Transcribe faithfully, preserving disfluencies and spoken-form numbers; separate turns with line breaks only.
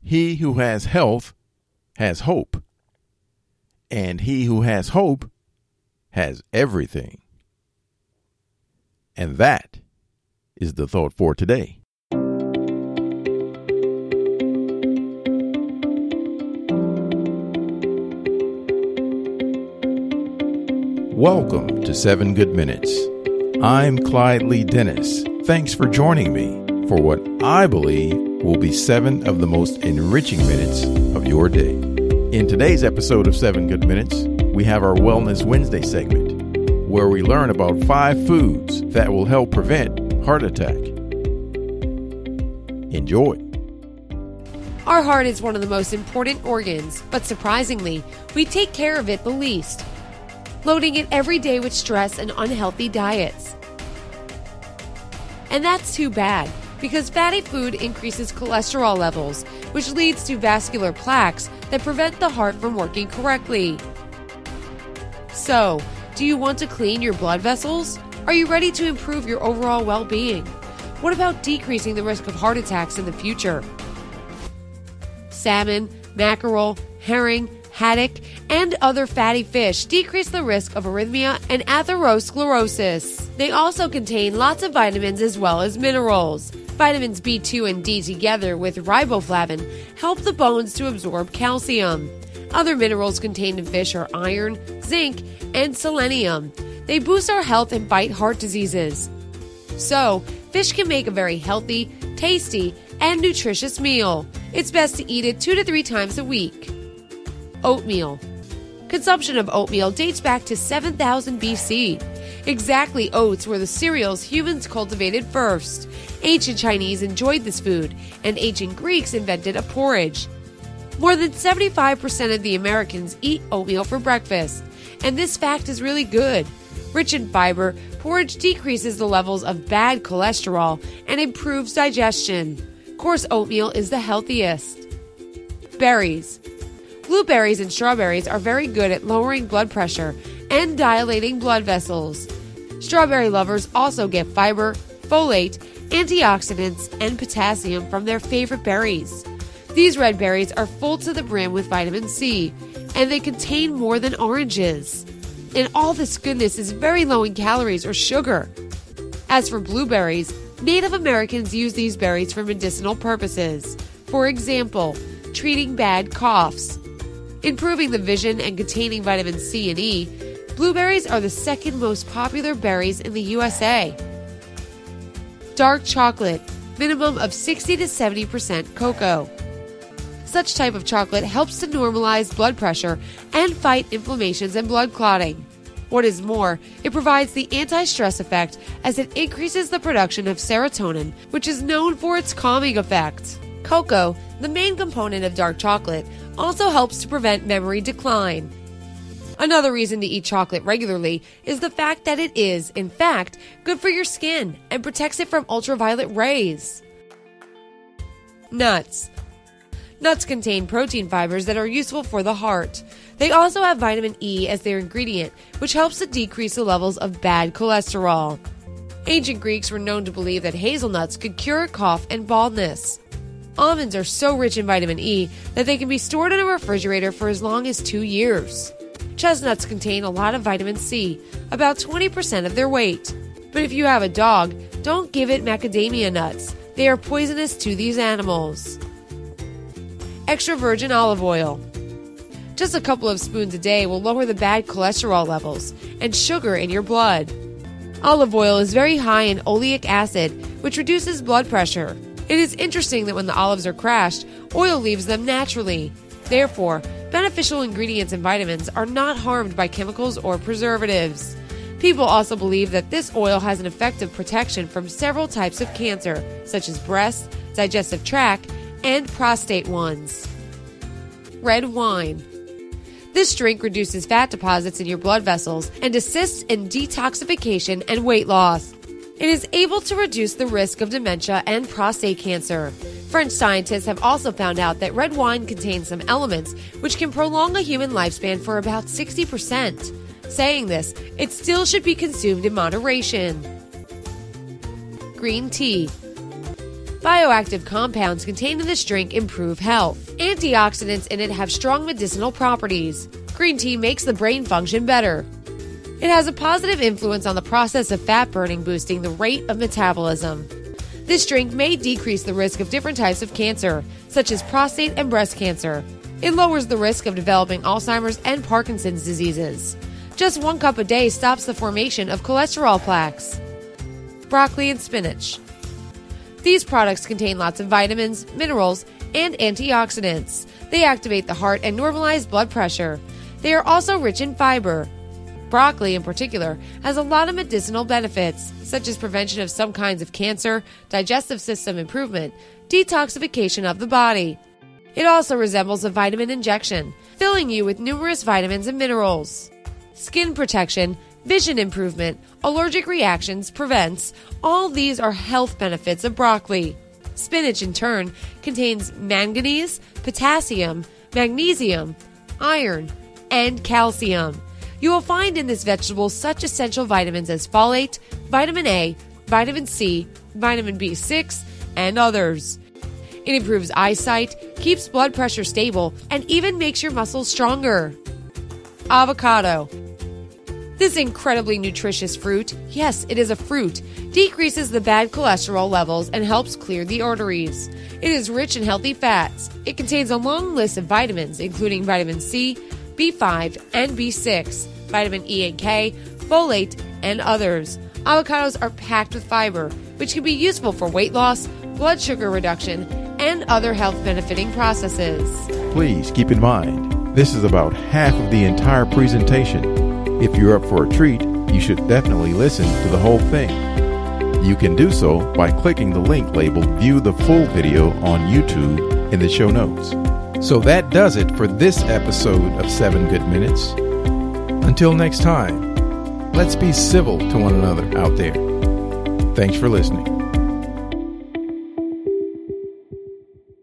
He who has health has hope, and he who has hope has everything. And that is the thought for today. Welcome to Seven Good Minutes. I'm Clyde Lee Dennis. Thanks for joining me for what I believe will be seven of the most enriching minutes of your day. In today's episode of Seven Good Minutes, we have our Wellness Wednesday segment, where we learn about five foods that will help prevent heart attack. Enjoy.
Our heart is one of the most important organs, but surprisingly, we take care of it the least, loading it every day with stress and unhealthy diets. And that's too bad, because fatty food increases cholesterol levels, which leads to vascular plaques that prevent the heart from working correctly. So, do you want to clean your blood vessels? Are you ready to improve your overall well-being? What about decreasing the risk of heart attacks in the future? Salmon, mackerel, herring, haddock, and other fatty fish decrease the risk of arrhythmia and atherosclerosis. They also contain lots of vitamins as well as minerals. Vitamins B two and D together with riboflavin help the bones to absorb calcium. Other minerals contained in fish are iron, zinc, and selenium. They boost our health and fight heart diseases. So, fish can make a very healthy, tasty, and nutritious meal. It's best to eat it two to three times a week. Oatmeal. Consumption of oatmeal dates back to seven thousand B C. Exactly, oats were the cereals humans cultivated first. Ancient Chinese enjoyed this food, and ancient Greeks invented a porridge. More than seventy-five percent of the Americans eat oatmeal for breakfast, and this fact is really good. Rich in fiber, porridge decreases the levels of bad cholesterol and improves digestion. Coarse oatmeal is the healthiest. Berries. Blueberries and strawberries are very good at lowering blood pressure and dilating blood vessels. Strawberry lovers also get fiber, folate, antioxidants, and potassium from their favorite berries. These red berries are full to the brim with vitamin C, and they contain more than oranges. And all this goodness is very low in calories or sugar. As for blueberries, Native Americans use these berries for medicinal purposes. For example, treating bad coughs. Improving the vision and containing vitamin C and E, blueberries are the second most popular berries in the U S A. Dark chocolate, minimum of sixty to seventy percent cocoa. Such type of chocolate helps to normalize blood pressure and fight inflammations and blood clotting. What is more, it provides the anti-stress effect as it increases the production of serotonin, which is known for its calming effect. Cocoa, the main component of dark chocolate, also helps to prevent memory decline. Another reason to eat chocolate regularly is the fact that it is, in fact, good for your skin and protects it from ultraviolet rays. Nuts. Nuts contain protein fibers that are useful for the heart. They also have vitamin E as their ingredient, which helps to decrease the levels of bad cholesterol. Ancient Greeks were known to believe that hazelnuts could cure cough and baldness. Almonds are so rich in vitamin E that they can be stored in a refrigerator for as long as two years. Chestnuts contain a lot of vitamin C, about twenty percent of their weight. But if you have a dog, don't give it macadamia nuts. They are poisonous to these animals. Extra virgin olive oil. Just a couple of spoons a day will lower the bad cholesterol levels and sugar in your blood. Olive oil is very high in oleic acid, which reduces blood pressure. It is interesting that when the olives are crushed, oil leaves them naturally. Therefore, beneficial ingredients and vitamins are not harmed by chemicals or preservatives. People also believe that this oil has an effective protection from several types of cancer, such as breast, digestive tract, and prostate ones. Red wine. This drink reduces fat deposits in your blood vessels and assists in detoxification and weight loss. It is able to reduce the risk of dementia and prostate cancer. French scientists have also found out that red wine contains some elements which can prolong a human lifespan for about sixty percent. Saying this, it still should be consumed in moderation. Green tea. Bioactive compounds contained in this drink improve health. Antioxidants in it have strong medicinal properties. Green tea makes the brain function better. It has a positive influence on the process of fat burning, boosting the rate of metabolism. This drink may decrease the risk of different types of cancer, such as prostate and breast cancer. It lowers the risk of developing Alzheimer's and Parkinson's diseases. Just one cup a day stops the formation of cholesterol plaques. Broccoli and spinach. These products contain lots of vitamins, minerals, and antioxidants. They activate the heart and normalize blood pressure. They are also rich in fiber. Broccoli, in particular, has a lot of medicinal benefits, such as prevention of some kinds of cancer, digestive system improvement, detoxification of the body. It also resembles a vitamin injection, filling you with numerous vitamins and minerals. Skin protection, vision improvement, allergic reactions, prevents. All these are health benefits of broccoli. Spinach, in turn, contains manganese, potassium, magnesium, iron, and calcium. You will find in this vegetable such essential vitamins as folate, vitamin A, vitamin C, vitamin B six, and others. It improves eyesight, keeps blood pressure stable, and even makes your muscles stronger. Avocado. This incredibly nutritious fruit, yes, it is a fruit, decreases the bad cholesterol levels and helps clear the arteries. It is rich in healthy fats. It contains a long list of vitamins, including vitamin C, B five, and B six, vitamin E and K, folate, and others. Avocados are packed with fiber, which can be useful for weight loss, blood sugar reduction, and other health-benefiting processes.
Please keep in mind, this is about half of the entire presentation. If you're up for a treat, you should definitely listen to the whole thing. You can do so by clicking the link labeled View the Full Video on YouTube in the show notes. So that does it for this episode of seven Good Minutes. Until next time, let's be civil to one another out there. Thanks for listening.